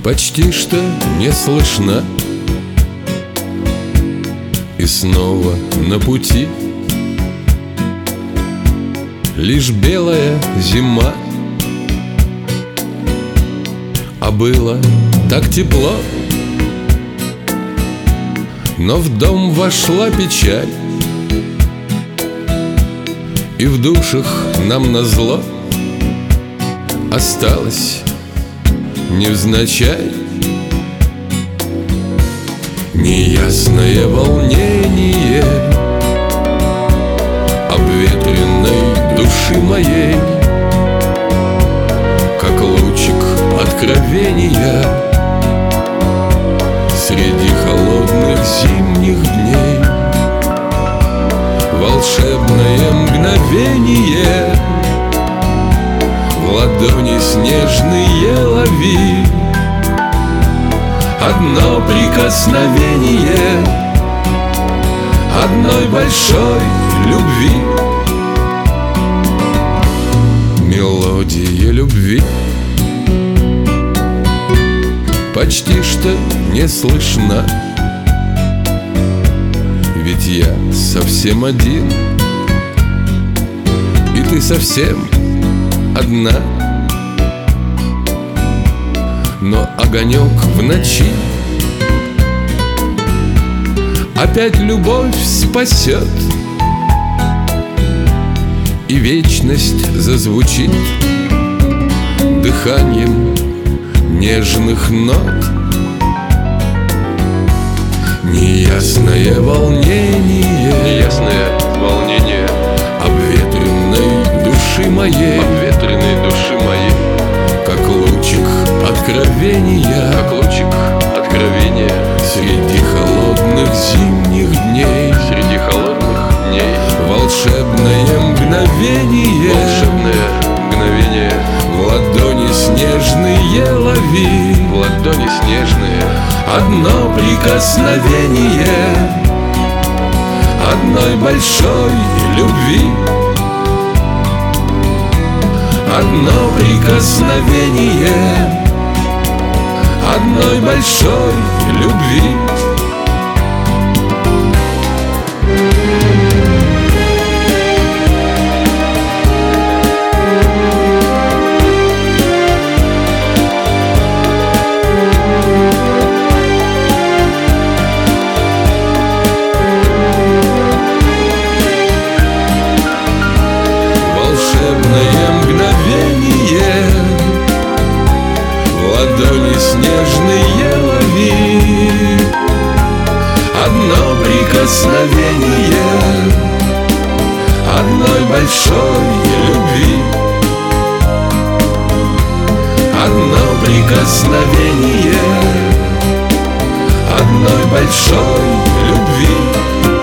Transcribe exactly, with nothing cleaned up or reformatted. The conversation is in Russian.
почти что не слышна. И снова на пути лишь белая зима. А было так тепло, но в дом вошла печаль, и в душах нам назло осталось невзначай неясное волнение обветренной души моей, как лучик откровения среди холодных зимних дней. Волшебное мгновение в ладони снежные лови. Одно прикосновение одной большой любви. Мелодия любви почти что не слышна, ведь я совсем один, и ты совсем одна. Но огонек в ночи опять любовь спасет, и вечность зазвучит дыханием нежных нот. Неясное волнение, неясное волнение обветренной души моей, обветренной души моей, как лучик откровения, как лучик откровения среди холодных зимних дней, среди холодных дней. Волшебное мгновение, волшебное мгновение в ладони снежные лови. В ладони снежные Одно прикосновение одной большой любви. Одно прикосновение одной большой любви. Ладони снежные лови. Одно прикосновение одной большой любви. Одно прикосновение одной большой любви.